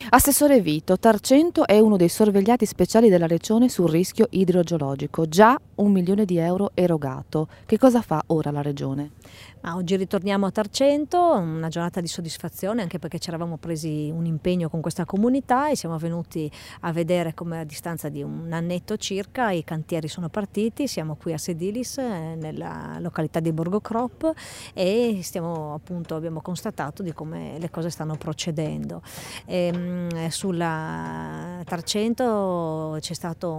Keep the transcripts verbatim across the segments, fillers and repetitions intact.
Assessore Vito, Tarcento è uno dei sorvegliati speciali della Regione sul rischio idrogeologico, già un milione di euro erogato. Che cosa fa ora la Regione? Ma oggi ritorniamo a Tarcento, una giornata di soddisfazione anche perché ci eravamo presi un impegno con questa comunità e siamo venuti a vedere come a distanza di un annetto circa i cantieri sono partiti. Siamo qui a Sedilis, eh, nella località di Borgo Crop, e stiamo, appunto, abbiamo constatato di come le cose stanno procedendo. E, sulla Tarcento c'è stato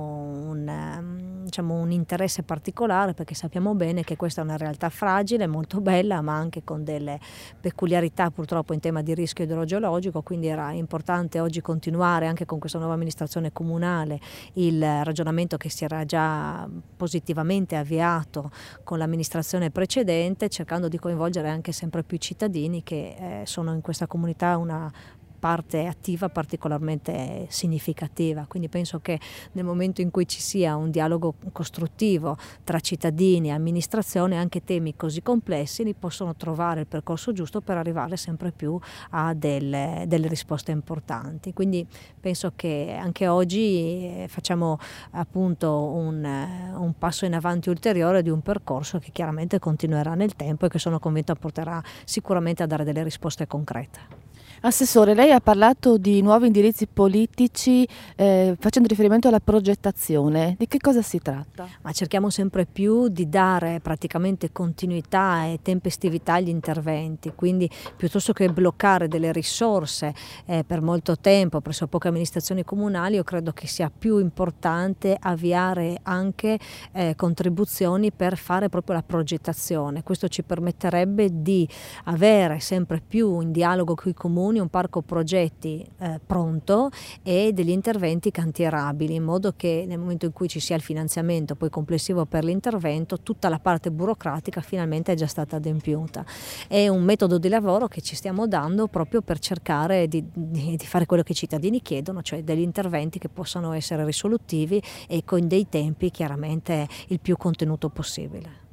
un, diciamo, un interesse particolare perché sappiamo bene che questa è una realtà fragile, molto bella, ma anche con delle peculiarità purtroppo in tema di rischio idrogeologico, quindi era importante oggi continuare anche con questa nuova amministrazione comunale il ragionamento che si era già positivamente avviato con l'amministrazione precedente, cercando di coinvolgere anche sempre più cittadini che eh, sono in questa comunità una parte attiva particolarmente significativa. Quindi penso che nel momento in cui ci sia un dialogo costruttivo tra cittadini e amministrazione, anche temi così complessi li possono trovare il percorso giusto per arrivare sempre più a delle, delle risposte importanti. Quindi penso che anche oggi facciamo appunto un, un passo in avanti ulteriore di un percorso che chiaramente continuerà nel tempo e che sono convinta porterà sicuramente a dare delle risposte concrete. Assessore, lei ha parlato di nuovi indirizzi politici eh, facendo riferimento alla progettazione. Di che cosa si tratta? Ma cerchiamo sempre più di dare praticamente continuità e tempestività agli interventi, quindi piuttosto che bloccare delle risorse eh, per molto tempo presso poche amministrazioni comunali, io credo che sia più importante avviare anche eh, contribuzioni per fare proprio la progettazione. Questo ci permetterebbe di avere sempre più in dialogo con i comuni un parco progetti eh, pronto e degli interventi cantierabili, in modo che nel momento in cui ci sia il finanziamento poi complessivo per l'intervento, tutta la parte burocratica finalmente è già stata adempiuta. È un metodo di lavoro che ci stiamo dando proprio per cercare di, di, di fare quello che i cittadini chiedono, cioè degli interventi che possano essere risolutivi e con dei tempi chiaramente il più contenuto possibile.